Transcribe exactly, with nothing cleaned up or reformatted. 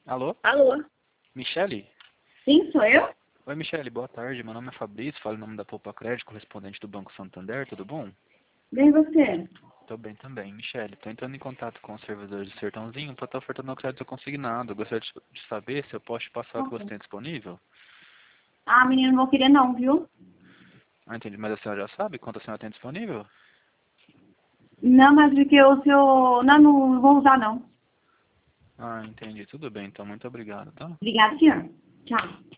Alô? Alô? Michele? Sim, sou eu? Oi, Michele, boa tarde. Meu nome é Fabrício, falo em nome da Poupa Crédito, correspondente do Banco Santander, tudo bom? Bem, você? Tô bem também. Michele, tô entrando em contato com os servidores do Sertãozinho para estar ofertando o crédito consignado. Eu gostaria de de saber se eu posso te passar o que você tem disponível. Ah, menino, não vou querer não, viu? Ah, entendi. Mas a senhora já sabe quanto a senhora tem disponível? Não, mas porque o seu... Não, não vou usar não. Ah, entendi. Tudo bem, então. Muito obrigado, tá? Obrigada, senhor. Tchau.